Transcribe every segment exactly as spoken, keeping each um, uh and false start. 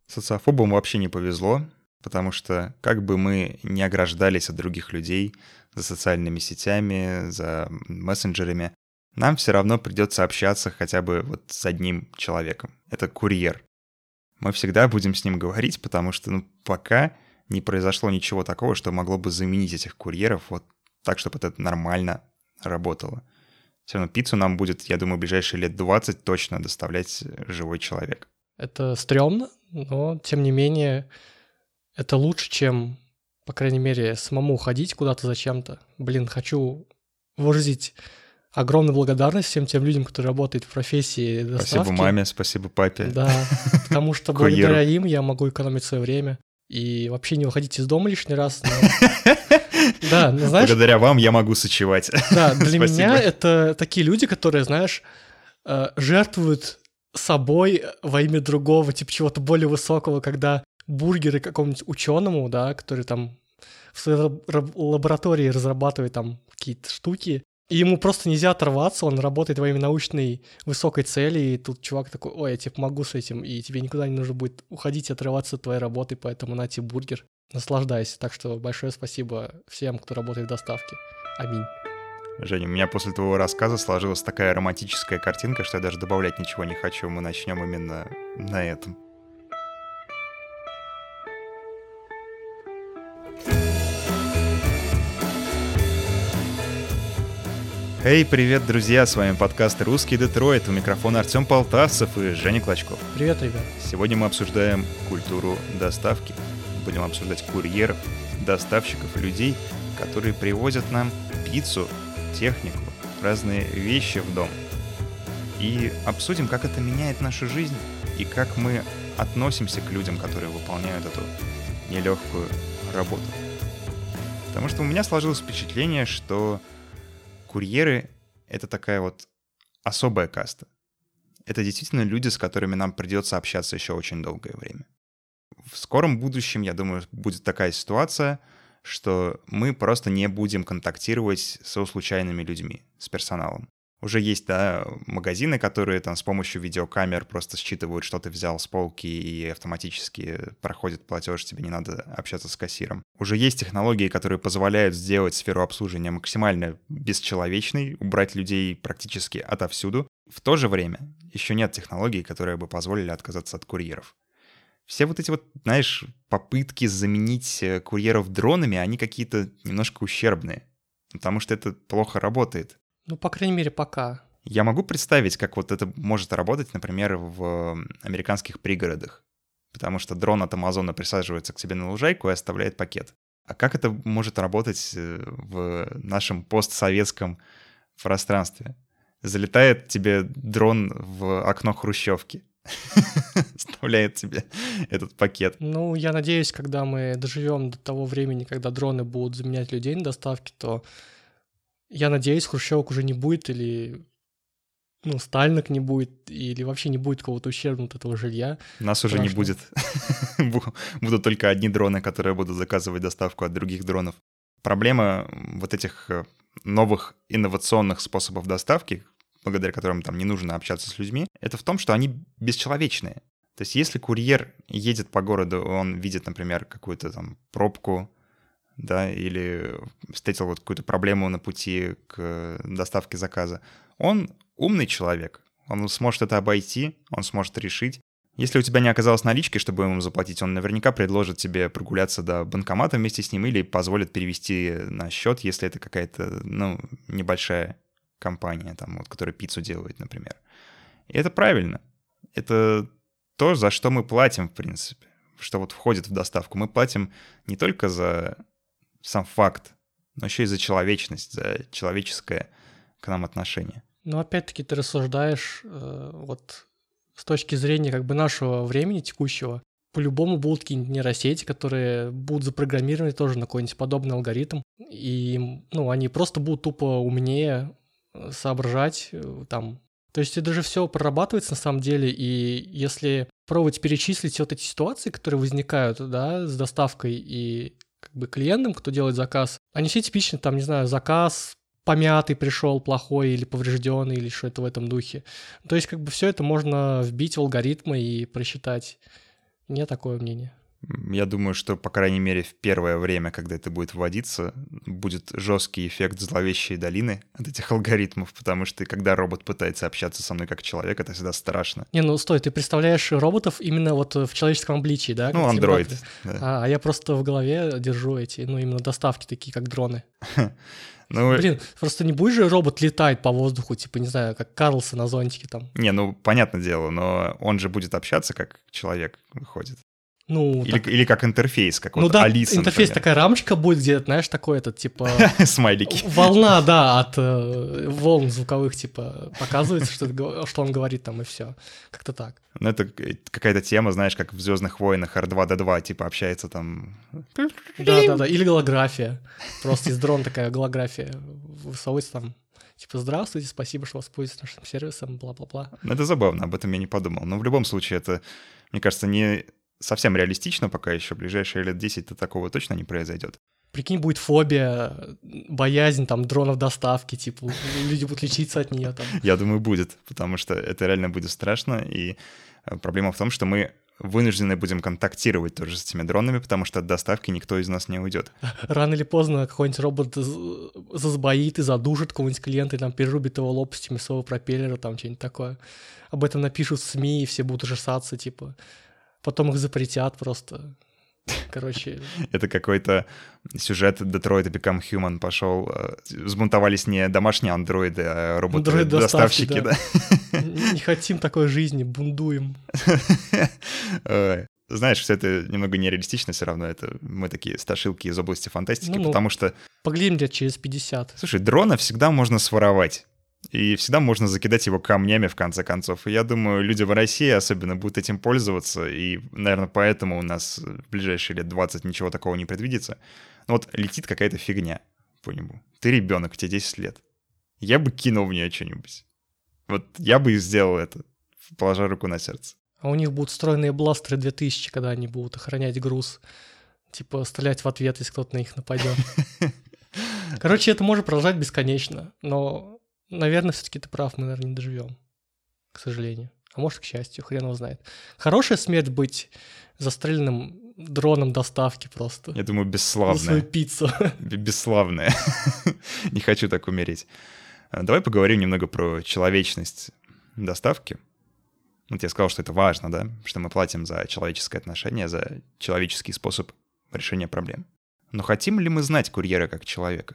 Социофобам вообще не повезло, потому что как бы мы ни ограждались от других людей за социальными сетями, за мессенджерами, нам все равно придется общаться хотя бы вот с одним человеком. Это курьер. Мы всегда будем с ним говорить, потому что ну, пока не произошло ничего такого, что могло бы заменить этих курьеров вот так, чтобы это нормально работало. Все равно пиццу нам будет, я думаю, в ближайшие лет двадцать точно доставлять живой человек. Это стрёмно, но, тем не менее, это лучше, чем, по крайней мере, самому ходить куда-то зачем-то. Блин, хочу выразить огромную благодарность всем тем людям, которые работают в профессии доставки. Спасибо маме, спасибо папе. Да, потому что благодаря им я могу экономить свое время и вообще не выходить из дома лишний раз. Да, ну, знаешь, благодаря вам я могу сочевать. Да, для меня это такие люди, которые, знаешь, жертвуют собой во имя другого, типа чего-то более высокого, когда бургеры какому-нибудь ученому, да, который там в своей лаборатории разрабатывает там какие-то штуки, и ему просто нельзя оторваться, он работает во имя научной высокой цели, и тут чувак такой: ой, я тебе помогу с этим, и тебе никуда не нужно будет уходить и отрываться от твоей работы, поэтому на тебе бургер, наслаждайся. Так что большое спасибо всем, кто работает в доставке. Аминь. Женя, у меня после твоего рассказа сложилась такая романтическая картинка, что я даже добавлять ничего не хочу. Мы начнем именно на этом. Эй, привет, друзья! С вами подкаст «Русский Детройт». У микрофона Артем Полтавцев и Женя Клочков. Привет, ребят! Сегодня мы обсуждаем культуру доставки. Будем обсуждать курьеров, доставщиков и людей, которые привозят нам пиццу, технику, разные вещи в дом. И обсудим, как это меняет нашу жизнь и как мы относимся к людям, которые выполняют эту нелегкую работу. Потому что у меня сложилось впечатление, что курьеры — это такая вот особая каста. Это действительно люди, с которыми нам придется общаться еще очень долгое время. В скором будущем, я думаю, будет такая ситуация, что мы просто не будем контактировать со случайными людьми, с персоналом. Уже есть, да, магазины, которые там с помощью видеокамер просто считывают, что ты взял с полки, и автоматически проходит платеж, тебе не надо общаться с кассиром. Уже есть технологии, которые позволяют сделать сферу обслуживания максимально бесчеловечной, убрать людей практически отовсюду. В то же время еще нет технологий, которые бы позволили отказаться от курьеров. Все вот эти вот, знаешь, попытки заменить курьеров дронами, они какие-то немножко ущербные, потому что это плохо работает. Ну, по крайней мере, пока. Я могу представить, как вот это может работать, например, в американских пригородах, потому что дрон от Амазона присаживается к тебе на лужайку и оставляет пакет. А как это может работать в нашем постсоветском пространстве? Залетает тебе дрон в окно хрущевки, вставляет тебе этот пакет. Ну, я надеюсь, когда мы доживем до того времени, когда дроны будут заменять людей на доставке, то, я надеюсь, хрущевок уже не будет, или, ну, стальник не будет, или вообще не будет какого-то ущерба от этого жилья. Нас уже не будет. Будут только одни дроны, которые будут заказывать доставку от других дронов. Проблема вот этих новых инновационных способов доставки, благодаря которым там не нужно общаться с людьми, это в том, что они бесчеловечные. То есть если курьер едет по городу, он видит, например, какую-то там пробку, да, или встретил вот какую-то проблему на пути к доставке заказа, он умный человек, он сможет это обойти, он сможет решить. Если у тебя не оказалось налички, чтобы ему заплатить, он наверняка предложит тебе прогуляться до банкомата вместе с ним или позволит перевести на счет, если это какая-то, ну, небольшая компания, там, вот, которая пиццу делает, например. И это правильно. Это то, за что мы платим, в принципе, что вот входит в доставку. Мы платим не только за сам факт, но еще и за человечность, за человеческое к нам отношение. Но опять-таки ты рассуждаешь э, вот с точки зрения как бы нашего времени текущего. По-любому будут какие-нибудь нейросети, которые будут запрограммированы тоже на какой-нибудь подобный алгоритм, и, ну, они просто будут тупо умнее соображать там. То есть это же все прорабатывается на самом деле, и если пробовать перечислить все вот эти ситуации, которые возникают, да, с доставкой и как бы клиентам, кто делает заказ, они все типичны, там, не знаю, заказ помятый пришел, плохой или поврежденный, или что-то в этом духе. То есть как бы все это можно вбить в алгоритмы и просчитать. Не такое мнение. Я думаю, что, по крайней мере, в первое время, когда это будет вводиться, будет жесткий эффект зловещей долины от этих алгоритмов, потому что когда робот пытается общаться со мной как человек, это всегда страшно. Не, ну стой, ты представляешь роботов именно вот в человеческом обличии, да? Ну, андроид. Да. А, а я просто в голове держу эти, ну, именно доставки такие, как дроны. Ну, блин, просто не будет же робот летать по воздуху, типа, не знаю, как Карлсон на зонтике там. Не, ну, понятное дело, но он же будет общаться как человек, выходит. Ну, или, так... или как интерфейс, как ну, вот да, Алиса, интерфейс, например. такая рамочка будет, где, знаешь, такой этот, типа... Смайлики. Волна, да, от э, волн звуковых, типа, показывается, что, что он говорит там, и все. Как-то так. Ну, это какая-то тема, знаешь, как в «Звездных войнах» эр два дэ два, типа, общается там... Да-да-да, или голография. Просто из дрона такая голография высовывается там. Типа, здравствуйте, спасибо, что воспользуетесь нашим сервисом, бла-бла-бла. Ну, это забавно, об этом я не подумал. Но в любом случае это, мне кажется, не совсем реалистично пока еще. В ближайшие лет десять-то такого точно не произойдет. Прикинь, будет фобия, боязнь там дронов доставки, типа, люди будут лечиться от нее там. Я думаю, будет, потому что это реально будет страшно. И проблема в том, что мы вынуждены будем контактировать тоже с этими дронами, потому что от доставки никто из нас не уйдет. Рано или поздно какой-нибудь робот засбоит и задушит какого-нибудь клиента, и там перерубит его лопастями своего пропеллера, там что-нибудь такое. Об этом напишут в СМИ, и все будут ужасаться, типа. Потом их запретят просто. Короче... Это какой-то сюжет Detroit Become Human пошел. Взбунтовались не домашние андроиды, а роботы-доставщики, да? Не хотим такой жизни, бундуем. Знаешь, все это немного нереалистично все равно. Это мы такие страшилки из области фантастики, ну, потому ну, что... Поглядим лет через пятьдесят. Слушай, дрона всегда можно своровать. И всегда можно закидать его камнями, в конце концов. И я думаю, люди в России особенно будут этим пользоваться, и, наверное, поэтому у нас в ближайшие лет двадцать ничего такого не предвидится. Но вот летит какая-то фигня по нему. Ты ребенок, тебе десять лет. Я бы кинул в нее что-нибудь. Вот я бы и сделал это, положа руку на сердце. А у них будут встроенные бластеры две тысячи, когда они будут охранять груз. Типа стрелять в ответ, если кто-то на них нападет. Короче, это может продолжать бесконечно, но... Наверное, все-таки ты прав, мы, наверное, не доживем, к сожалению. А может, к счастью, хрен его знает. Хорошая смерть быть застреленным дроном доставки просто. Я думаю, бесславная. За свою пиццу. Бесславная. Не хочу так умереть. Давай поговорим немного про человечность доставки. Вот я сказал, что это важно, да? Что мы платим за человеческое отношение, за человеческий способ решения проблем. Но хотим ли мы знать курьера как человека?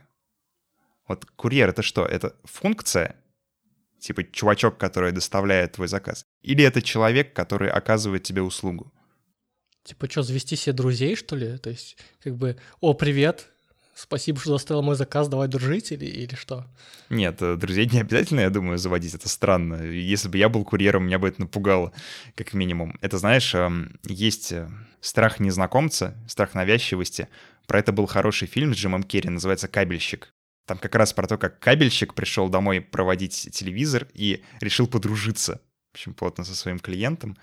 Вот курьер — это что? Это функция? Типа чувачок, который доставляет твой заказ? Или это человек, который оказывает тебе услугу? Типа что, завести себе друзей, что ли? То есть как бы, о, привет, спасибо, что доставил мой заказ, давай дружить или, или что? Нет, друзей не обязательно, я думаю, заводить. Это странно. Если бы я был курьером, меня бы это напугало, как минимум. Это, знаешь, есть страх незнакомца, страх навязчивости. Про это был хороший фильм с Джимом Керри, называется «Кабельщик». Там как раз про то, как кабельщик пришел домой проводить телевизор и решил подружиться, в общем, плотно со своим клиентом.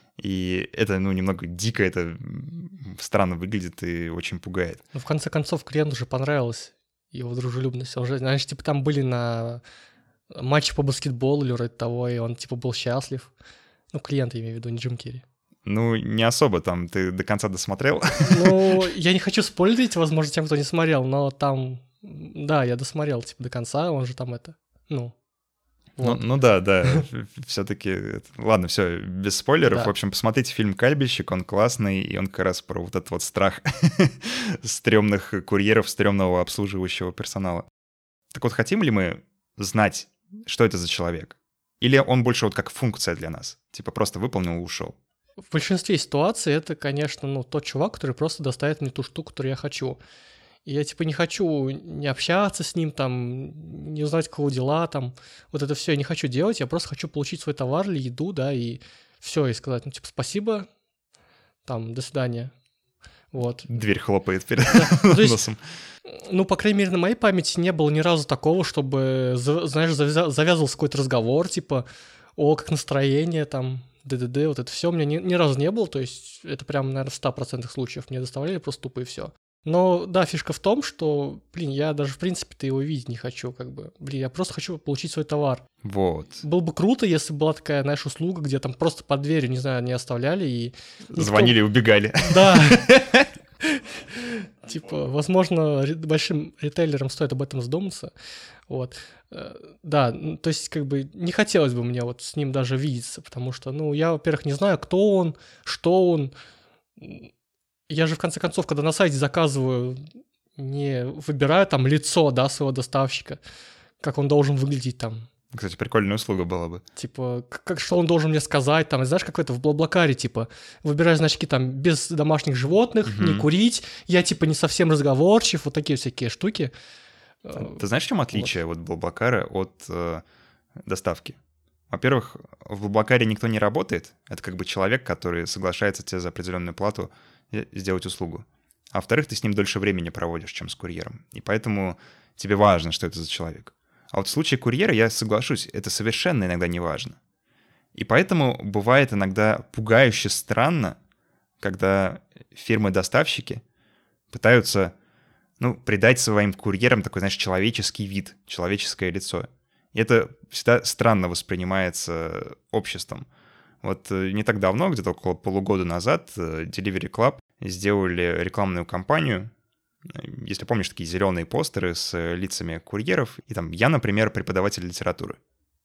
И это, ну, немного дико, это странно выглядит и очень пугает. Ну, в конце концов, клиенту уже понравилась его дружелюбность. Он же, знаешь, типа там были на матче по баскетболу или вроде того, и он, типа, был счастлив. Ну, клиент, я имею в виду, не Джим Керри. Ну, не особо там. Ты до конца досмотрел? Ну, я не хочу спойлерить, возможно, тем, кто не смотрел, но там... Да, я досмотрел, типа, до конца, он же там это, ну... Вот. Ну, ну да, да, все-таки... Ладно, все, без спойлеров. Да. В общем, посмотрите фильм «Кабельщик», он классный, и он как раз про вот этот вот страх стрёмных курьеров, стрёмного обслуживающего персонала. Так вот, хотим ли мы знать, что это за человек? Или он больше вот как функция для нас? Типа просто выполнил и ушел? В большинстве ситуаций это, конечно, ну, тот чувак, который просто доставит мне ту штуку, которую я хочу. И я, типа, не хочу не общаться с ним, там, не узнать, какого дела, там, вот это все я не хочу делать, я просто хочу получить свой товар или еду, да, и все, и сказать, ну, типа, спасибо, там, до свидания, вот. Дверь хлопает перед да, носом. Ну, по крайней мере, на моей памяти не было ни разу такого, чтобы, знаешь, завязывался какой-то разговор, типа, о, как настроение, там, ДДД, вот это все у меня ни, ни разу не было, то есть это прям, наверное, в ста процентах случаев мне доставляли просто тупо и все. Но да, фишка в том, что, блин, я даже в принципе-то его видеть не хочу, как бы. Блин, я просто хочу получить свой товар. Вот. Было бы круто, если была такая, знаешь, услуга, где там просто под дверью, не знаю, не оставляли и... никто... Звонили и убегали. Да. Типа, возможно, большим ритейлерам стоит об этом задуматься. Вот. Да, то есть, как бы, не хотелось бы мне вот с ним даже видеться, потому что, ну, я, во-первых, не знаю, кто он, что он. Я же, в конце концов, когда на сайте заказываю, не выбираю там лицо, да, своего доставщика, как он должен выглядеть там. Кстати, прикольная услуга была бы. Типа, как, что он должен мне сказать, там, знаешь, как это в Блаблакаре, типа, выбирай значки там без домашних животных, угу. не курить, я, типа, не совсем разговорчив, вот такие всякие штуки. Ты знаешь, в чем отличие вот, вот Блаблакара от э, доставки? Во-первых, в Блаблакаре никто не работает, это как бы человек, который соглашается тебе за определенную плату сделать услугу. А во-вторых, ты с ним дольше времени проводишь, чем с курьером, и поэтому тебе важно, что это за человек. А вот в случае курьера, я соглашусь, это совершенно иногда не важно. И поэтому бывает иногда пугающе странно, когда фирмы-доставщики пытаются, ну, придать своим курьерам такой, знаешь, человеческий вид, человеческое лицо. И это всегда странно воспринимается обществом. Вот не так давно, где-то около полугода назад, Delivery Club сделали рекламную кампанию. Если помнишь, такие зеленые постеры с лицами курьеров. И там я, например, преподаватель литературы.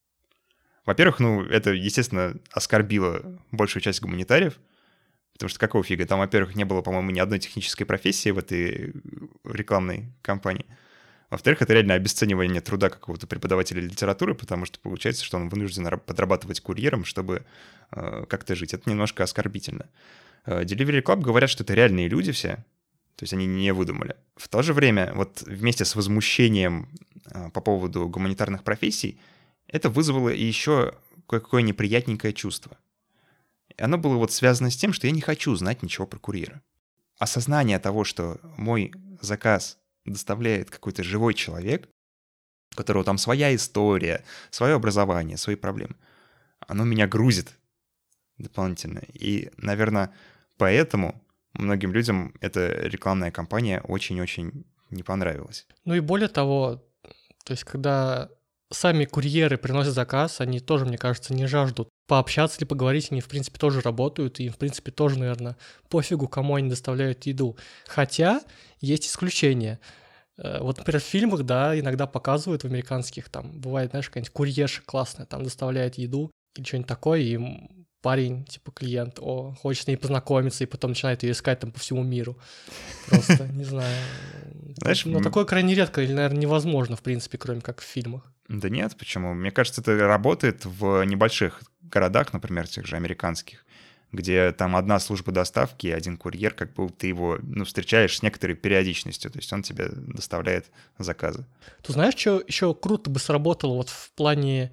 Во-первых, ну, это, естественно, оскорбило большую часть гуманитариев. Потому что какого фига? Там, во-первых, не было, по-моему, ни одной технической профессии в этой рекламной кампании. Во-вторых, это реально обесценивание труда какого-то преподавателя литературы, потому что получается, что он вынужден подрабатывать курьером, чтобы э, как-то жить. Это немножко оскорбительно. Э, Delivery Club говорят, что это реальные люди все. То есть они не выдумали. В то же время, вот вместе с возмущением э, по поводу гуманитарных профессий, это вызвало и еще какое неприятненькое чувство. И оно было вот связано с тем, что я не хочу знать ничего про курьера. Осознание того, что мой заказ доставляет какой-то живой человек, у которого там своя история, свое образование, свои проблемы, оно меня грузит дополнительно. И, наверное, поэтому многим людям эта рекламная кампания очень-очень не понравилась. Ну и более того, то есть когда сами курьеры приносят заказ, они тоже, мне кажется, не жаждут пообщаться или поговорить, они, в принципе, тоже работают, и им, в принципе, тоже, наверное, пофигу, кому они доставляют еду. Хотя есть исключения. Вот, например, в фильмах, да, иногда показывают в американских, там, бывает, знаешь, какая-нибудь курьерша классная, там, доставляет еду или что-нибудь такое, и парень, типа, клиент, о, хочет с ней познакомиться, и потом начинает ее искать там по всему миру. Просто, не знаю. Знаешь, но такое крайне редко или, наверное, невозможно, в принципе, кроме как в фильмах. Да нет, почему? Мне кажется, это работает в небольших городах, например, тех же американских, где там одна служба доставки, один курьер, как бы ты его, ну, встречаешь с некоторой периодичностью, то есть он тебе доставляет заказы. Ты знаешь, что еще круто бы сработало вот в плане,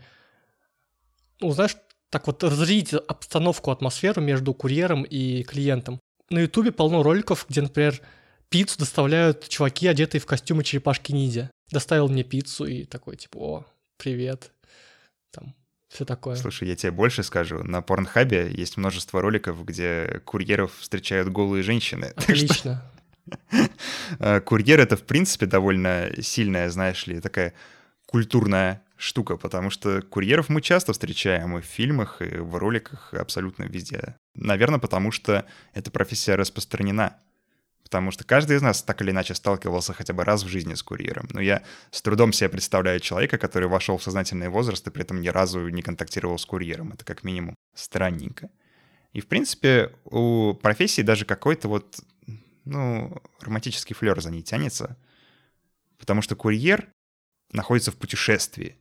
ну, знаешь, так вот разрядить обстановку, атмосферу между курьером и клиентом. На Ютубе полно роликов, где, например, пиццу доставляют чуваки, одетые в костюмы черепашки-ниндзя. Доставил мне пиццу и такой, типа, о, привет, там, все такое. Слушай, я тебе больше скажу. На Порнхабе есть множество роликов, где курьеров встречают голые женщины. Отлично. Курьер — это, в принципе, довольно сильная, знаешь ли, такая культурная штука, потому что курьеров мы часто встречаем и в фильмах, и в роликах, абсолютно везде. Наверное, потому что эта профессия распространена. Потому что каждый из нас так или иначе сталкивался хотя бы раз в жизни с курьером. Но я с трудом себе представляю человека, который вошел в сознательный возраст и при этом ни разу не контактировал с курьером. Это как минимум странненько. И, в принципе, у профессии даже какой-то вот, ну, романтический флёр за ней тянется. Потому что курьер находится в путешествии.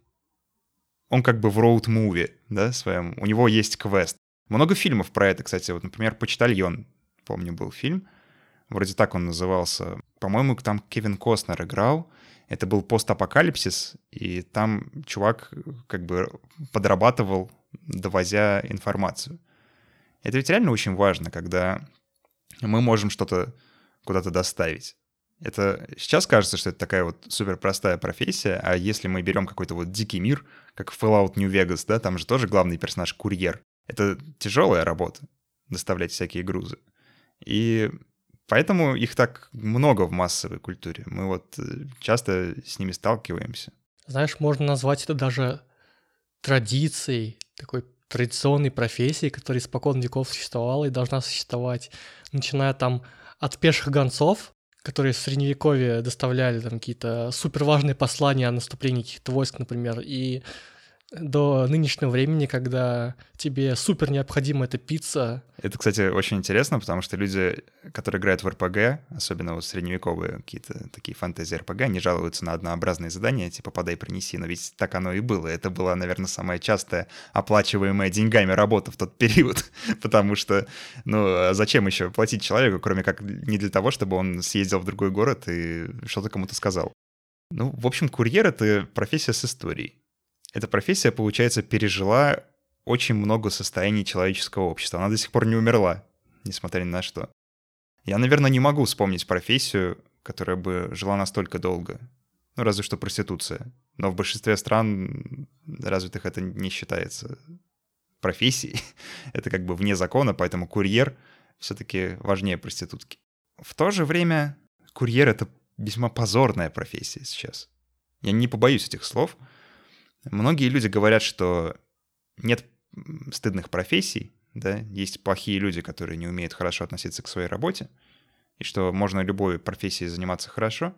Он как бы в роуд-муви, да, своем. У него есть квест. Много фильмов про это, кстати. Вот, например, «Почтальон», помню, был фильм. Вроде так он назывался. По-моему, там Кевин Костнер играл. Это был постапокалипсис, и там чувак как бы подрабатывал, довозя информацию. Это ведь реально очень важно, когда мы можем что-то куда-то доставить. Это сейчас кажется, что это такая вот супер простая профессия, а если мы берем какой-то вот дикий мир, как в Fallout New Vegas, да, там же тоже главный персонаж — курьер. Это тяжелая работа — доставлять всякие грузы. И Поэтому их так много в массовой культуре. Мы вот часто с ними сталкиваемся. Знаешь, можно назвать это даже традицией, такой традиционной профессией, которая испокон веков существовала и должна существовать, начиная там от пеших гонцов, которые в Средневековье доставляли там какие-то суперважные послания о наступлении каких-то войск, например, и до нынешнего времени, когда тебе супер необходима эта пицца. Это, кстати, очень интересно, потому что люди, которые играют в эр пи джи, особенно вот средневековые какие-то такие фэнтези-эр пи джи, они жалуются на однообразные задания, типа «подай, принеси», но ведь так оно и было. Это была, наверное, самая частая оплачиваемая деньгами работа в тот период, потому что, ну, зачем еще платить человеку, кроме как не для того, чтобы он съездил в другой город и что-то кому-то сказал. Ну, в общем, курьер — это профессия с историей. Эта профессия, получается, пережила очень много состояний человеческого общества. Она до сих пор не умерла, несмотря ни на что. Я, наверное, не могу вспомнить профессию, которая бы жила настолько долго. Ну, разве что проституция. Но в большинстве стран развитых это не считается профессией. Это как бы вне закона, поэтому курьер все-таки важнее проститутки. В то же время курьер — это весьма позорная профессия сейчас. Я не побоюсь этих слов. Многие люди говорят, что нет стыдных профессий, да, есть плохие люди, которые не умеют хорошо относиться к своей работе, и что можно любой профессией заниматься хорошо.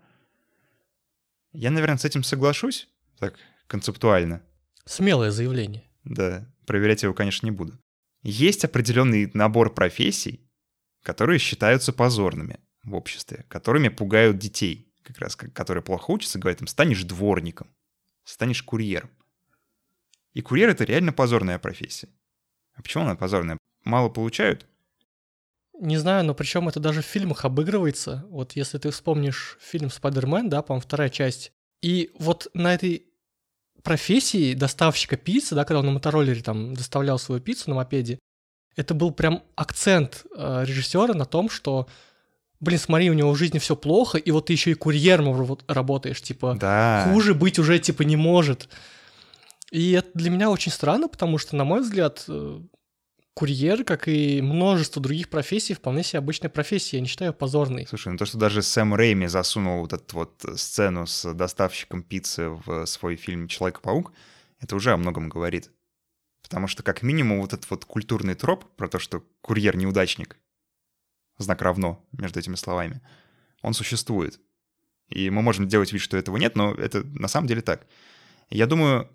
Я, наверное, с этим соглашусь, так концептуально. Смелое заявление. Да, проверять его, конечно, не буду. Есть определенный набор профессий, которые считаются позорными в обществе, которыми пугают детей, как раз, которые плохо учатся, говорят им: станешь дворником, станешь курьером. И курьер — это реально позорная профессия. А почему она позорная? Мало получают? Не знаю, но причем это даже в фильмах обыгрывается. Вот если ты вспомнишь фильм «Спайдермен», да, по-моему, вторая часть. И вот на этой профессии доставщика пиццы, да, когда он на мотороллере там доставлял свою пиццу на мопеде, это был прям акцент э, режиссера на том, что, блин, смотри, у него в жизни все плохо, и вот ты еще и курьером работаешь, типа, да. Хуже быть уже, типа, не может. И это для меня очень странно, потому что, на мой взгляд, курьер, как и множество других профессий, вполне себе обычная профессия, я не считаю позорной. Слушай, ну то, что даже Сэм Рэйми засунул вот эту вот сцену с доставщиком пиццы в свой фильм «Человек-паук», это уже о многом говорит. Потому что, как минимум, вот этот вот культурный троп про то, что курьер — неудачник, знак равно между этими словами, он существует. И мы можем делать вид, что этого нет, но это на самом деле так. Я думаю,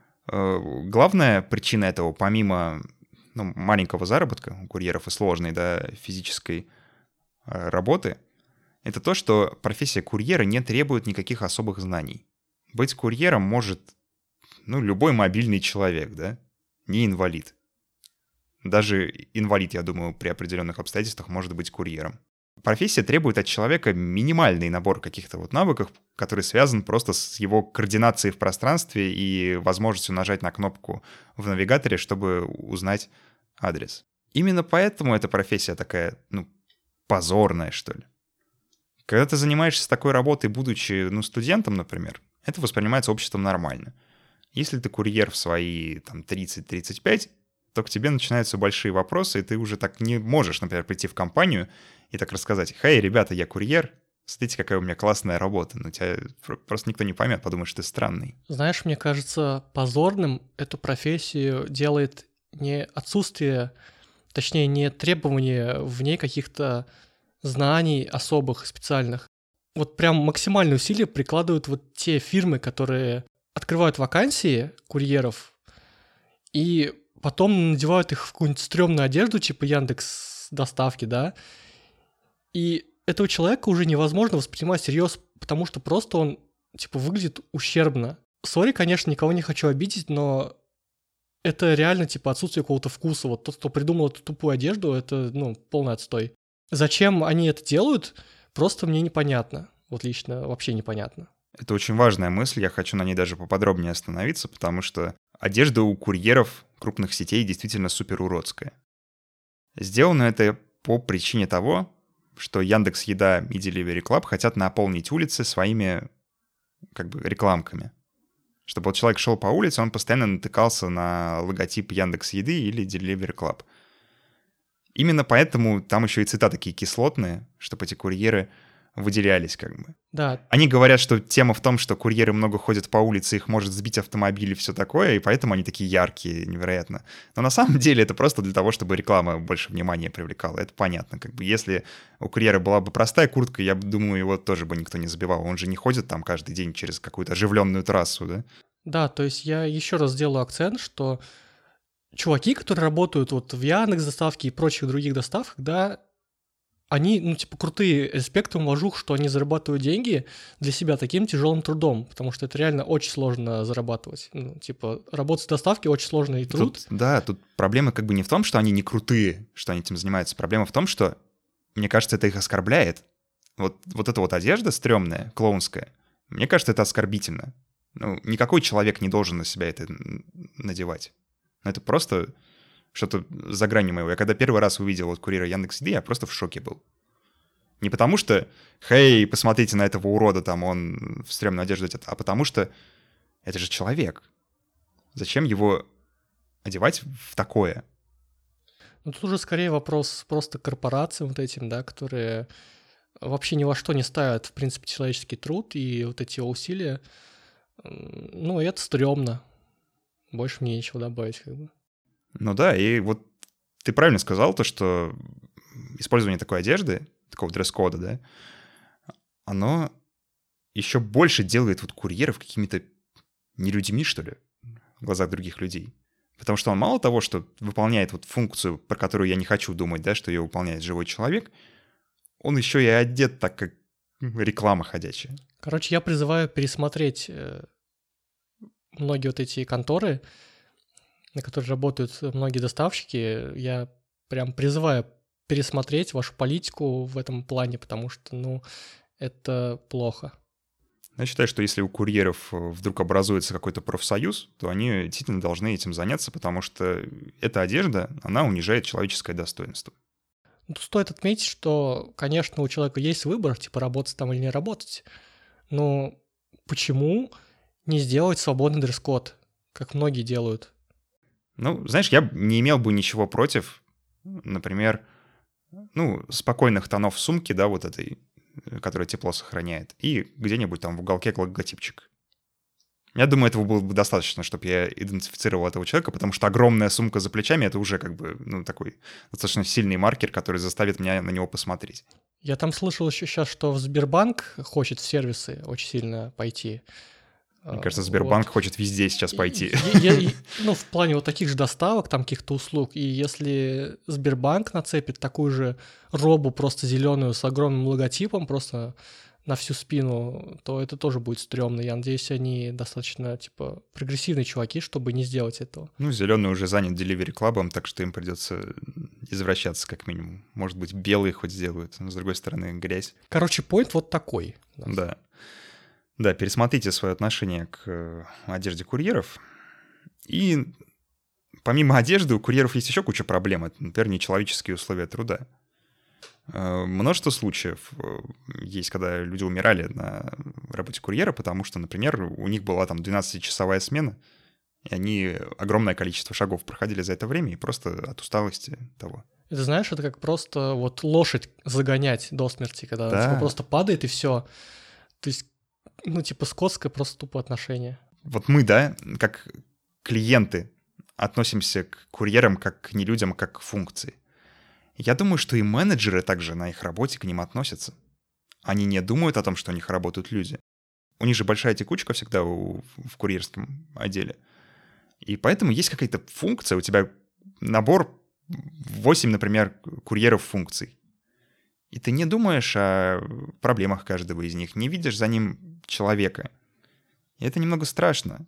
главная причина этого, помимо ну, маленького заработка у курьеров и сложной, да, физической работы, это то, что профессия курьера не требует никаких особых знаний. Быть курьером может, ну, любой мобильный человек, да, не инвалид. Даже инвалид, я думаю, при определенных обстоятельствах может быть курьером. Профессия требует от человека минимальный набор каких-то вот навыков, который связан просто с его координацией в пространстве и возможностью нажать на кнопку в навигаторе, чтобы узнать адрес. Именно поэтому эта профессия такая, ну, позорная, что ли. Когда ты занимаешься такой работой, будучи, ну, студентом, например, это воспринимается обществом нормально. Если ты курьер в свои, там, тридцать-тридцать пять, то к тебе начинаются большие вопросы, и ты уже так не можешь, например, прийти в компанию и так рассказать: «Хей, ребята, я курьер, смотрите, какая у меня классная работа». Ну, тебя просто никто не поймет, подумает, что ты странный. Знаешь, мне кажется, позорным эту профессию делает не отсутствие, точнее, не требование в ней каких-то знаний особых, специальных. Вот прям максимальные усилия прикладывают вот те фирмы, которые открывают вакансии курьеров и потом надевают их в какую-нибудь стрёмную одежду, типа Яндекс доставки, да, и этого человека уже невозможно воспринимать всерьез, потому что просто он, типа, выглядит ущербно. Сори, конечно, никого не хочу обидеть, но это реально, типа, отсутствие какого-то вкуса. Вот тот, кто придумал эту тупую одежду, это, ну, полный отстой. Зачем они это делают, просто мне непонятно. Вот лично вообще непонятно. Это очень важная мысль, я хочу на ней даже поподробнее остановиться, потому что одежда у курьеров крупных сетей действительно суперуродская. Сделано это по причине того, что Яндекс.Еда и Delivery Club хотят наполнить улицы своими, как бы, рекламками. Чтобы вот человек шел по улице, он постоянно натыкался на логотип Яндекс.Еды или Delivery Club. Именно поэтому там еще и цвета такие кислотные, чтобы эти курьеры выделялись как бы. Да. Они говорят, что тема в том, что курьеры много ходят по улице, их может сбить автомобиль и все такое, и поэтому они такие яркие, невероятно. Но на самом деле это просто для того, чтобы реклама больше внимания привлекала. Это понятно. Как бы если у курьера была бы простая куртка, я думаю, его тоже бы никто не забивал. Он же не ходит там каждый день через какую-то оживленную трассу, да? Да, то есть я еще раз сделаю акцент, что чуваки, которые работают вот в Яндекс.Доставке и прочих других доставках, да, они, ну, типа, крутые, респект им, уважух, что они зарабатывают деньги для себя таким тяжелым трудом, потому что это реально очень сложно зарабатывать. Ну, типа, работать в доставке очень сложный труд. Тут, да, тут проблема как бы не в том, что они не крутые, что они этим занимаются. Проблема в том, что, мне кажется, это их оскорбляет. Вот, вот эта вот одежда стрёмная, клоунская, мне кажется, это оскорбительно. Ну, никакой человек не должен на себя это надевать. Ну, это просто что-то за гранью моего. Я когда первый раз увидел вот курьера Яндекс.Еды, я просто в шоке был. Не потому что, хей, посмотрите на этого урода, там он в стрёмной одежде одет, а потому что это же человек. Зачем его одевать в такое? Ну, тут уже скорее вопрос просто корпорациям вот этим, да, которые вообще ни во что не ставят, в принципе, человеческий труд и вот эти усилия. Ну, это стрёмно. Больше мне нечего добавить, как бы. Ну да, и вот ты правильно сказал то, что использование такой одежды, такого дресс-кода, да, оно еще больше делает вот курьеров какими-то нелюдьми, что ли, в глазах других людей. Потому что он мало того, что выполняет вот функцию, про которую я не хочу думать, да, что ее выполняет живой человек, он еще и одет так, как реклама ходячая. Короче, я призываю пересмотреть многие вот эти конторы, на которых работают многие доставщики. Я прям призываю пересмотреть вашу политику в этом плане, потому что, ну, это плохо. Я считаю, что если у курьеров вдруг образуется какой-то профсоюз, то они действительно должны этим заняться, потому что эта одежда, она унижает человеческое достоинство. Ну, тут стоит отметить, что, конечно, у человека есть выбор, типа, работать там или не работать, но почему не сделать свободный дресс-код, как многие делают? Ну, знаешь, я не имел бы ничего против, например, ну, спокойных тонов сумки, да, вот этой, которая тепло сохраняет, и где-нибудь там в уголке логотипчик. Я думаю, этого было бы достаточно, чтобы я идентифицировал этого человека, потому что огромная сумка за плечами — это уже как бы, ну, такой достаточно сильный маркер, который заставит меня на него посмотреть. Я там слышал еще сейчас, что в Сбербанк хочет в сервисы очень сильно пойти. Мне кажется, Сбербанк вот. хочет везде сейчас пойти. Я, я, ну, в плане вот таких же доставок, там каких-то услуг, и если Сбербанк нацепит такую же робу просто зеленую с огромным логотипом просто на всю спину, то это тоже будет стрёмно. Я надеюсь, они достаточно, типа, прогрессивные чуваки, чтобы не сделать этого. Ну, зеленый уже занят Delivery Club'ом, так что им придется извращаться как минимум. Может быть, белые хоть сделают, но, с другой стороны, грязь. Короче, поинт вот такой. Да. Да, пересмотрите свое отношение к одежде курьеров. И помимо одежды у курьеров есть еще куча проблем. Это, например, нечеловеческие условия труда. Множество случаев есть, когда люди умирали на работе курьера, потому что, например, у них была там двенадцатичасовая смена, и они огромное количество шагов проходили за это время, и просто от усталости того. Это, знаешь, это как просто вот лошадь загонять до смерти, когда Да. она типа, просто падает, и все. То есть, ну, типа, скотское просто тупое отношение. Вот мы, да, как клиенты относимся к курьерам как к не людям, как к функции. Я думаю, что и менеджеры также на их работе к ним относятся. Они не думают о том, что у них работают люди. У них же большая текучка всегда у, в курьерском отделе. И поэтому есть какая-то функция, у тебя набор восемь, например, курьеров функций. И ты не думаешь о проблемах каждого из них, не видишь за ним человека. И это немного страшно.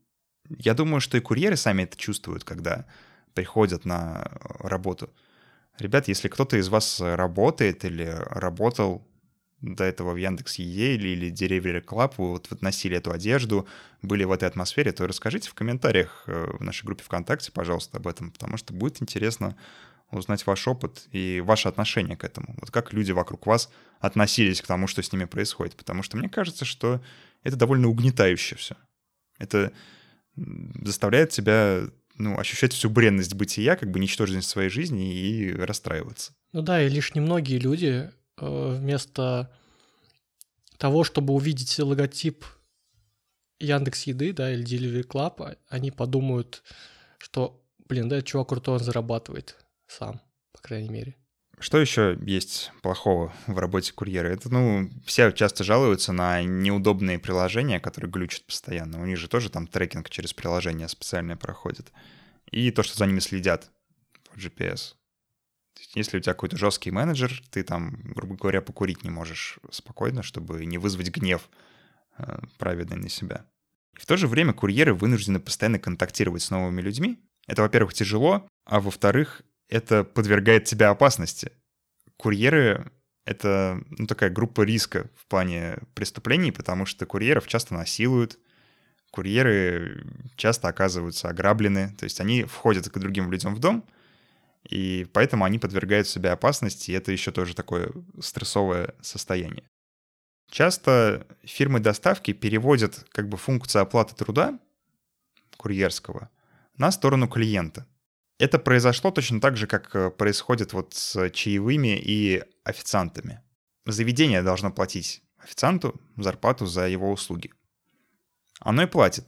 Я думаю, что и курьеры сами это чувствуют, когда приходят на работу. Ребят, если кто-то из вас работает или работал до этого в Яндекс.Еде или, или Delivery Club, вы вот носили эту одежду, были в этой атмосфере, то расскажите в комментариях в нашей группе ВКонтакте, пожалуйста, об этом, потому что будет интересно узнать ваш опыт и ваше отношение к этому. Вот как люди вокруг вас относились к тому, что с ними происходит. Потому что мне кажется, что это довольно угнетающе все. Это заставляет тебя ну, ощущать всю бренность бытия, как бы ничтожность своей жизни и расстраиваться. Ну да, и лишь немногие люди э, вместо того, чтобы увидеть логотип Яндекс.Еды, да, или Delivery Club, они подумают, что, блин, да, чувак крутой, он зарабатывает сам, по крайней мере. Что еще есть плохого в работе курьера? Это, ну, все часто жалуются на неудобные приложения, которые глючат постоянно. У них же тоже там трекинг через приложение специальное проходит. И то, что за ними следят по джи пи эс. Если у тебя какой-то жесткий менеджер, ты там, грубо говоря, покурить не можешь спокойно, чтобы не вызвать гнев э, праведный на себя. И в то же время курьеры вынуждены постоянно контактировать с новыми людьми. Это, во-первых, тяжело, а во-вторых, это подвергает тебя опасности. Курьеры — это, ну, такая группа риска в плане преступлений, потому что курьеров часто насилуют, курьеры часто оказываются ограблены, то есть они входят к другим людям в дом, и поэтому они подвергают себя опасности, и это еще тоже такое стрессовое состояние. Часто фирмы доставки переводят как бы функцию оплаты труда курьерского на сторону клиента. Это произошло точно так же, как происходит вот с чаевыми и официантами. Заведение должно платить официанту зарплату за его услуги. Оно и платит.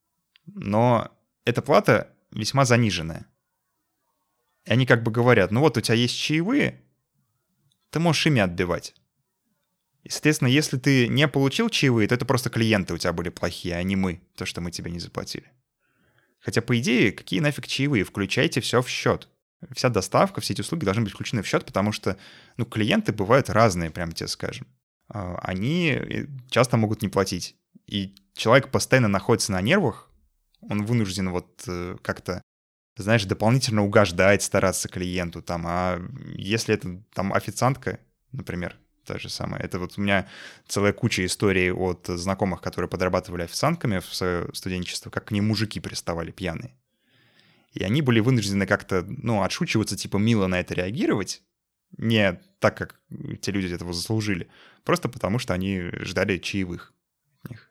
Но эта плата весьма заниженная. И они как бы говорят, ну вот у тебя есть чаевые, ты можешь ими отбивать. И, соответственно, если ты не получил чаевые, то это просто клиенты у тебя были плохие, а не мы, то, что мы тебе не заплатили. Хотя, по идее, какие нафиг чаевые? Включайте все в счет. Вся доставка, все эти услуги должны быть включены в счет, потому что, ну, клиенты бывают разные, прямо тебе скажем. Они часто могут не платить. И человек постоянно находится на нервах, он вынужден вот как-то, знаешь, дополнительно угождать, стараться клиенту. Там, а если это там официантка, например, та же самая. Это вот у меня целая куча историй от знакомых, которые подрабатывали официантками в свое студенчество, как к ним мужики приставали пьяные. И они были вынуждены как-то, ну, отшучиваться, типа, мило на это реагировать, не так, как те люди этого заслужили, просто потому что они ждали чаевых от них.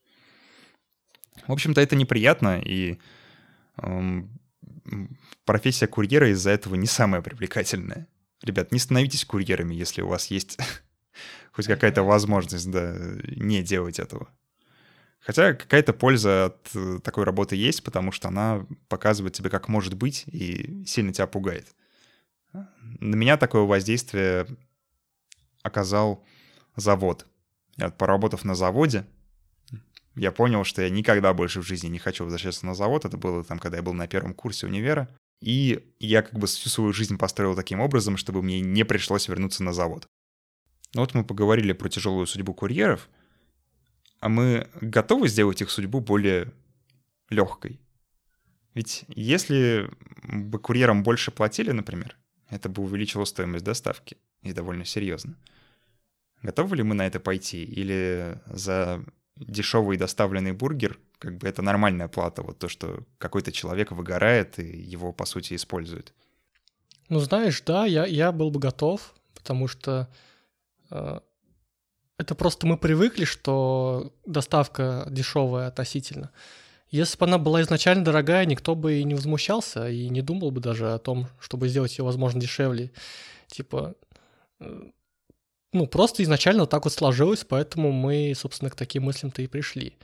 В общем-то, это неприятно, и эм, профессия курьера из-за этого не самая привлекательная. Ребят, не становитесь курьерами, если у вас есть хоть какая-то возможность, да, не делать этого. Хотя какая-то польза от такой работы есть, потому что она показывает тебе, как может быть, и сильно тебя пугает. На меня такое воздействие оказал завод. Я, поработав на заводе, я понял, что я никогда больше в жизни не хочу возвращаться на завод. Это было там, когда я был на первом курсе универа. И я как бы всю свою жизнь построил таким образом, чтобы мне не пришлось вернуться на завод. Ну вот мы поговорили про тяжелую судьбу курьеров, а мы готовы сделать их судьбу более легкой? Ведь если бы курьерам больше платили, например, это бы увеличило стоимость доставки, и довольно серьезно. Готовы ли мы на это пойти? Или за дешевый доставленный бургер, как бы это нормальная плата, вот то, что какой-то человек выгорает и его, по сути, использует? Ну, знаешь, да, я, я был бы готов, потому что э, это просто мы привыкли, что доставка дешевая относительно. Если бы она была изначально дорогая, никто бы и не возмущался, и не думал бы даже о том, чтобы сделать ее, возможно, дешевле. Типа, э, ну, просто изначально вот так вот сложилось, поэтому мы, собственно, к таким мыслям-то и пришли.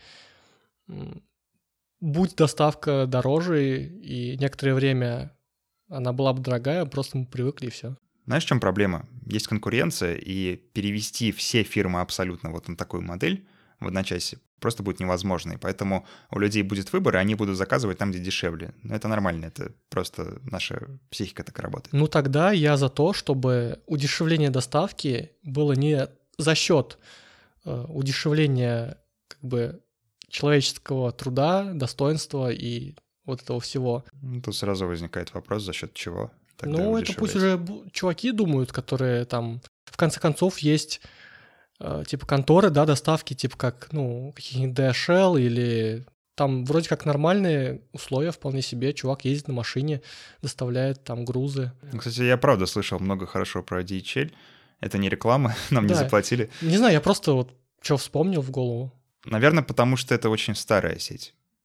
Будь доставка дороже, и некоторое время она была бы дорогая, просто мы привыкли, и все. Знаешь, в чем проблема? Есть конкуренция, и перевести все фирмы абсолютно вот на такую модель в одночасье просто будет невозможно. И поэтому у людей будет выбор, и они будут заказывать там, где дешевле. Но это нормально, это просто наша психика так работает. Ну тогда я за то, чтобы удешевление доставки было не за счет э, удешевления как бы человеческого труда, достоинства и вот этого всего. Тут сразу возникает вопрос, за счет чего тогда ну, удешевлять? Это пусть уже чуваки думают, которые там... В конце концов, есть э, типа конторы, да, доставки, типа как, ну, каких-нибудь ди эйч эл или... Там вроде как нормальные условия вполне себе. Чувак ездит на машине, доставляет там грузы. Кстати, я правда слышал много хорошо про ди эйч эл. Это не реклама, нам да. не заплатили. Не знаю, я просто вот что вспомнил в голову. Наверное, потому что это очень старая сеть.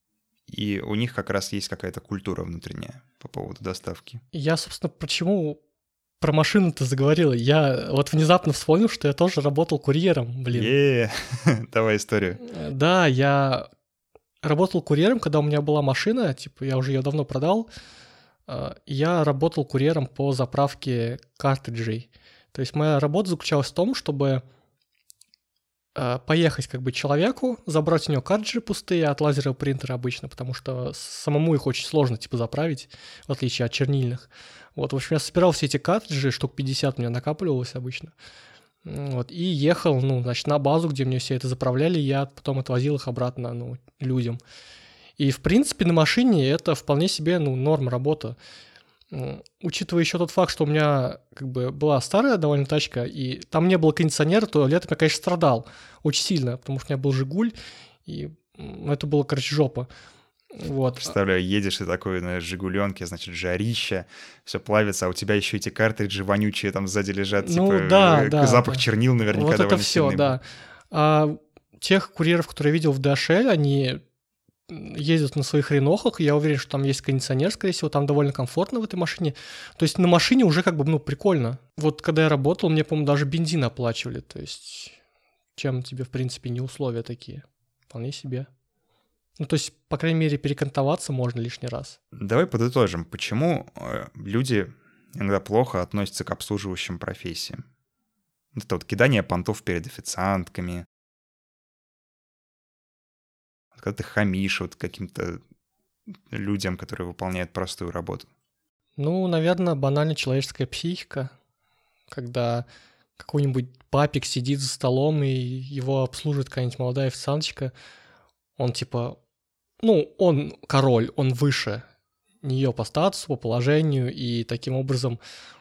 и у них как раз есть какая-то культура внутренняя по поводу доставки. Я, собственно, почему про машину-то заговорил? Я вот внезапно вспомнил, что я тоже работал курьером, блин. Е, давай историю. Да, я работал курьером, когда у меня была машина, типа я уже ее давно продал. Я работал курьером по заправке картриджей. То есть моя работа заключалась в том, чтобы поехать как бы человеку, забрать у него картриджи пустые от лазерного принтера обычно, потому что самому их очень сложно типа заправить, в отличие от чернильных. Вот, в общем, я собирал все эти картриджи, штук пятьдесят у меня накапливалось обычно. Вот, и ехал, ну, значит, на базу, где мне все это заправляли, я потом отвозил их обратно, ну, людям. И, в принципе, на машине это вполне себе, ну, норм работа. Учитывая еще тот факт, что у меня как бы была старая довольно тачка, и там не было кондиционера, то летом я, конечно, страдал очень сильно, потому что у меня был «Жигуль», и это было, короче, жопа. Вот. Представляю, едешь ты такой на «Жигуленке», значит, жарища, все плавится, а у тебя еще эти картриджи вонючие там сзади лежат, ну, типа да, да, запах да. чернил наверняка вот довольно это все, сильный. Да. А тех курьеров, которые я видел в ди эйч эл, они ездят на своих ренохах, я уверен, что там есть кондиционер, скорее всего, там довольно комфортно в этой машине. То есть на машине уже как бы, ну, прикольно. Вот когда я работал, мне, по-моему, даже бензин оплачивали, то есть чем тебе, в принципе, не условия такие. Вполне себе. Ну, то есть, по крайней мере, перекантоваться можно лишний раз. Давай подытожим, почему люди иногда плохо относятся к обслуживающим профессиям. Это вот кидание понтов перед официантками, когда ты хамишь вот каким-то людям, которые выполняют простую работу. Ну, наверное, банально человеческая психика, когда какой-нибудь папик сидит за столом, и его обслуживает какая-нибудь молодая официанточка, он типа, ну, он король, он выше нее по статусу, по положению, и таким образом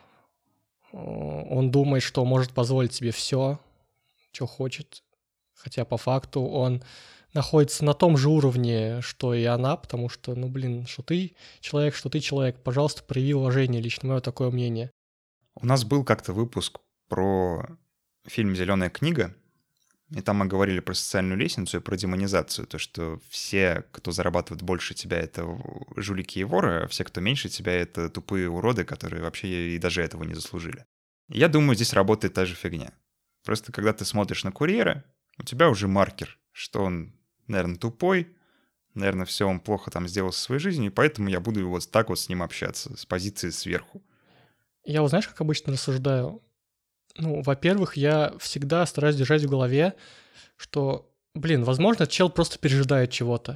он думает, что может позволить себе все, что хочет, хотя по факту он находится на том же уровне, что и она, потому что, ну, блин, что ты человек, что ты человек, пожалуйста, прояви уважение, лично мое такое мнение. У нас был как-то выпуск про фильм «Зеленая книга», и там мы говорили про социальную лестницу и про демонизацию, то, что все, кто зарабатывает больше тебя, это жулики и воры, а все, кто меньше тебя, это тупые уроды, которые вообще и даже этого не заслужили. Я думаю, здесь работает та же фигня. Просто когда ты смотришь на курьера, у тебя уже маркер, что он, наверное, тупой, наверное, все он плохо там сделал со своей жизнью, и поэтому я буду вот так вот с ним общаться, с позиции сверху. Я вот знаешь, как обычно рассуждаю? Ну, во-первых, я всегда стараюсь держать в голове, что, блин, возможно, чел просто пережидает чего-то.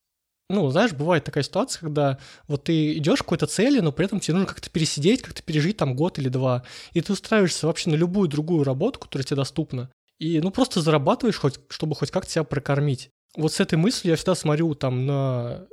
Ну, знаешь, бывает такая ситуация, когда вот ты идешь к какой-то цели, но при этом тебе нужно как-то пересидеть, как-то пережить там год или два, и ты устраиваешься вообще на любую другую работу, которая тебе доступна, и, ну, просто зарабатываешь, хоть, чтобы хоть как-то себя прокормить. Вот с этой мыслью я всегда смотрю там на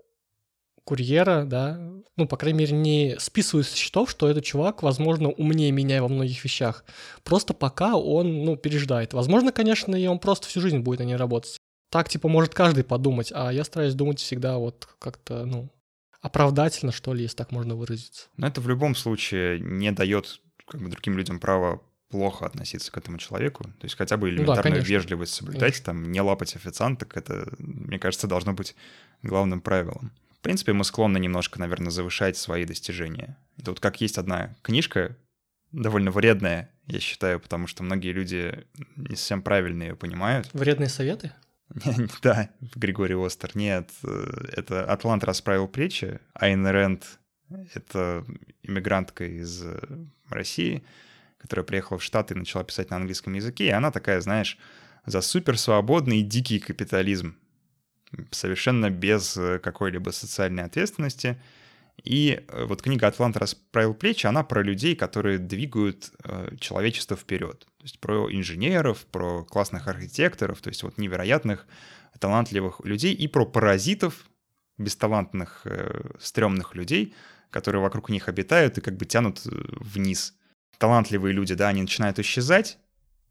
курьера, да, ну, по крайней мере, не списываю со счетов, что этот чувак, возможно, умнее меня во многих вещах. Просто пока он, ну, переждает. Возможно, конечно, и он просто всю жизнь будет на ней работать. Так, типа, может каждый подумать, а я стараюсь думать всегда вот как-то, ну, оправдательно, что ли, если так можно выразиться. Но это в любом случае не дает как бы другим людям права плохо относиться к этому человеку. То есть хотя бы элементарную ну, да, вежливость соблюдать, конечно. Там, не лапать официанток, это, мне кажется, должно быть главным правилом. В принципе, мы склонны немножко, наверное, завышать свои достижения. Это вот как есть одна книжка, довольно вредная, я считаю, потому что многие люди не совсем правильно ее понимают. Вредные советы? Да, Григорий Остер. Нет, это «Атлант расправил плечи». Айн Рэнд — это иммигрантка из России, которая приехала в Штаты и начала писать на английском языке, и она такая, знаешь, за суперсвободный и дикий капитализм, совершенно без какой-либо социальной ответственности. И вот книга «Атлант расправил плечи», она про людей, которые двигают человечество вперед. То есть про инженеров, про классных архитекторов, то есть вот невероятных, талантливых людей, и про паразитов, бесталантных, стрёмных людей, которые вокруг них обитают и как бы тянут вниз. Талантливые люди, да, они начинают исчезать,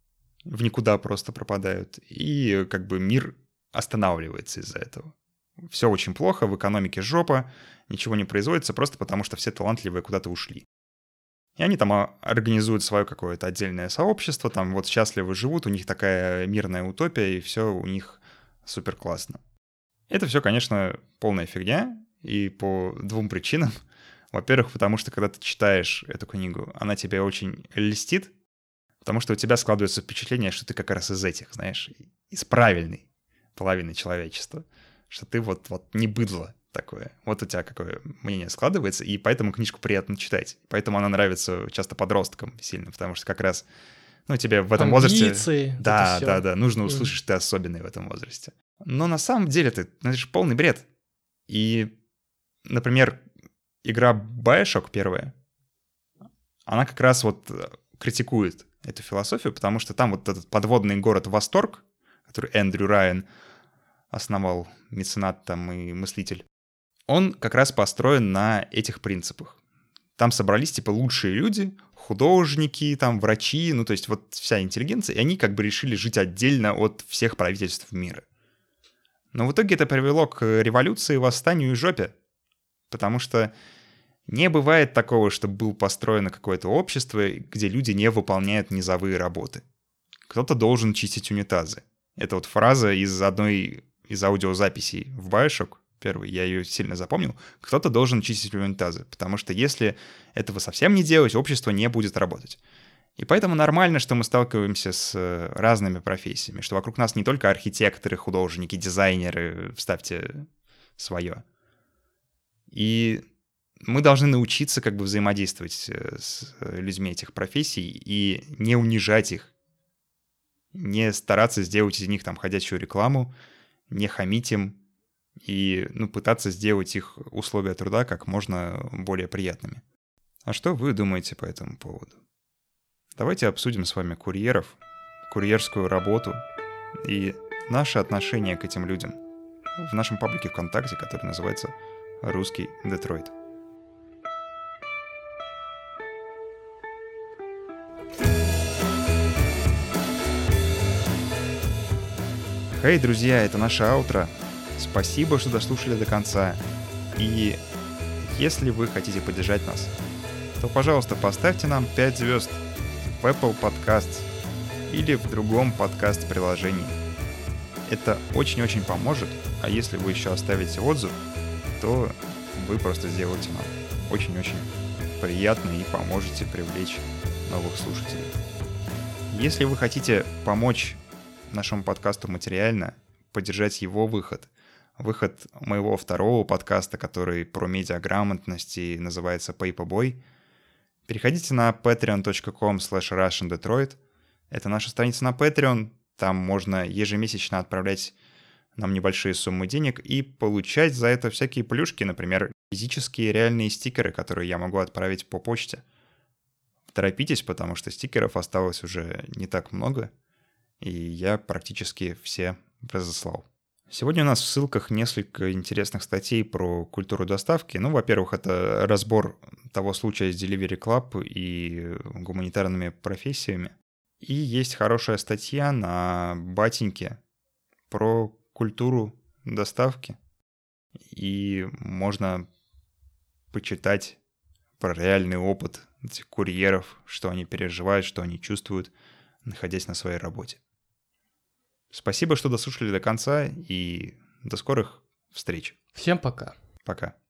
в никуда просто пропадают, и как бы мир останавливается из-за этого. Все очень плохо, в экономике жопа, ничего не производится просто потому, что все талантливые куда-то ушли. И они там организуют свое какое-то отдельное сообщество, там вот счастливо живут, у них такая мирная утопия, и все у них супер классно. Это все, конечно, полная фигня, и по двум причинам. Во-первых, потому что когда ты читаешь эту книгу, она тебе очень льстит, потому что у тебя складывается впечатление, что ты как раз из этих, знаешь, из правильной половины человечества, что ты вот, вот не быдло такое. Вот у тебя какое мнение складывается, и поэтому книжку приятно читать. Поэтому она нравится часто подросткам сильно, потому что как раз, ну, тебе в этом Амбиции, возрасте... Да, это да, всё. да, нужно Мгм. услышать, что ты особенный в этом возрасте. Но на самом деле ты, ну, это же полный бред. И, например, игра Bioshock первая, она как раз вот э, критикует эту философию, потому что там вот этот подводный город Восторг, который Эндрю Райан основал, меценат там и мыслитель, он как раз построен на этих принципах. Там собрались типа лучшие люди, художники, там врачи, ну то есть вот вся интеллигенция, и они как бы решили жить отдельно от всех правительств мира. Но в итоге это привело к революции, восстанию и жопе, потому что не бывает такого, чтобы было построено какое-то общество, где люди не выполняют низовые работы. Кто-то должен чистить унитазы. Это вот фраза из одной из аудиозаписей в Bioshock первый, я ее сильно запомнил. Кто-то должен чистить унитазы, потому что если этого совсем не делать, общество не будет работать. И поэтому нормально, что мы сталкиваемся с разными профессиями, что вокруг нас не только архитекторы, художники, дизайнеры, вставьте свое. И мы должны научиться как бы взаимодействовать с людьми этих профессий и не унижать их, не стараться сделать из них там ходячую рекламу, не хамить им и ну, пытаться сделать их условия труда как можно более приятными. А что вы думаете по этому поводу? Давайте обсудим с вами курьеров, курьерскую работу и наше отношение к этим людям в нашем паблике ВКонтакте, который называется «Русский Детройт». Хей, друзья, это наше аутро. Спасибо, что дослушали до конца. И если вы хотите поддержать нас, то, пожалуйста, поставьте нам пять звезд в Apple Podcasts или в другом подкаст-приложении. Это очень-очень поможет, а если вы еще оставите отзыв, то вы просто сделаете нам очень-очень приятно и поможете привлечь новых слушателей. Если вы хотите помочь нашему подкасту материально, поддержать его выход, выход моего второго подкаста, который про медиаграмотность и называется Paperboy, переходите на patreon точка com слэш russian detroit. Это наша страница на Patreon. Там можно ежемесячно отправлять нам небольшие суммы денег и получать за это всякие плюшки, например, физические реальные стикеры, которые я могу отправить по почте. Торопитесь, потому что стикеров осталось уже не так много, и я практически все разослал. Сегодня у нас в ссылках несколько интересных статей про культуру доставки. Ну, во-первых, это разбор того случая с Delivery Club и гуманитарными профессиями. И есть хорошая статья на Батеньке про культуру доставки. И можно почитать про реальный опыт этих курьеров, что они переживают, что они чувствуют, находясь на своей работе. Спасибо, что дослушали до конца, и до скорых встреч. Всем пока. Пока.